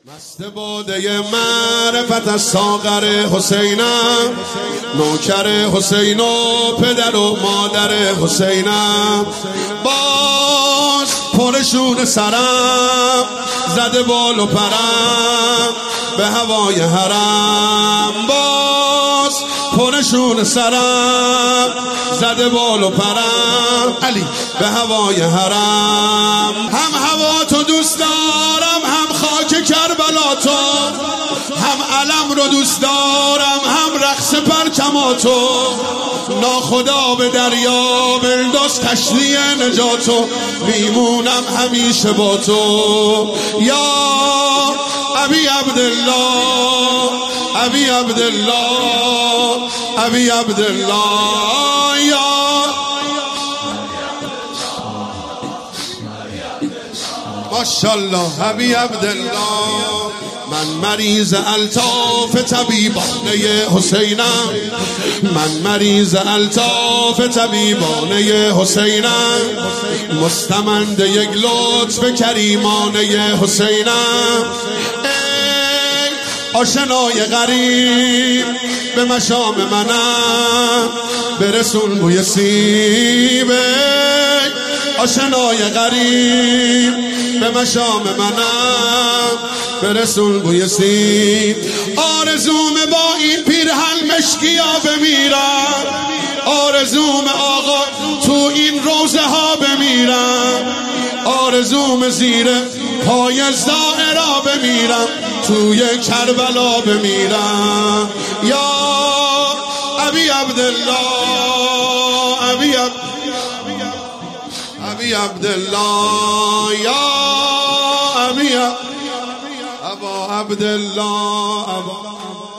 مست باده معرفت از ساغر حسینم، نوکر حسین و پدر و مادر حسینم. باز پرشون سرم زده بال و پرم به هوای حرم. باز پرشون سرم زده بال و پرم علی به هوای حرم. هم هوا تو دوست دارم، هم خاک کربلا تو، هم علم رو دوست دارم، هم رقص پرچماتو. ناخدا به دریا بنداز کشتی نجاتو، میمونم همیشه با تو. یا ابی عبدالله، ابی عبدالله، ابی عبدالله. یا ماشاءالله ابی عبدالله. من مریض الطاف طبیبانه حسینم، من مریض الطاف طبیبانه حسینم. مستمند یک لطف کریمانه حسینم. ای آشنای غریب به مشام منم، برسون بوی سیب. آشنای غریب به مشام منم، برسون بوی سیب. آرزوم با این پیرهن مشکیا بمیرم، آرزوم آقا تو این روزه ها بمیرم، آرزوم زیر پای زائرا بمیرم، توی کربلا بمیرم. یا ابی عبدالله، ابی عبدالله. یا ابی ابا عبدالله، ابا